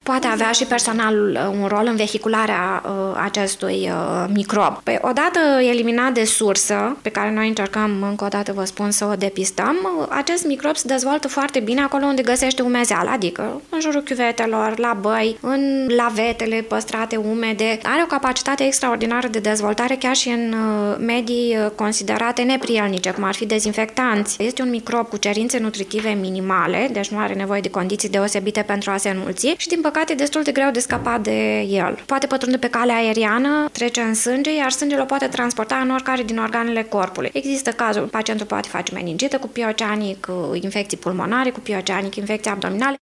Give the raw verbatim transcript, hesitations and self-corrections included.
poate avea și personalul un rol în vehicularea uh, acestui uh, microb. Păi, odată eliminat de sursă, pe care noi încercăm, încă o dată vă spun, să o depistăm, acest microb se dezvoltă foarte bine acolo unde găsește umezeală, adică în jurul chiuvetelor, la băi, în lavetele păstrate umede. Are o capacitate extraordinară de dezvoltare chiar și în uh, medii considerate neprielnice, cum ar fi dezinfectanți. Este un microb cu cerințe nutritive minimale, deci nu are nevoie de condiții deosebite pentru a se înmulți și, din păcate, e destul de greu de scăpat de el. Poate pătrunde pe calea aeriană, trece în sânge, iar sângele o poate transporta în oricare din organele corpului. Există cazul, pacientul poate face meningită cu pioceanic, infecții pulmonare cu pioceanic, infecții abdominale.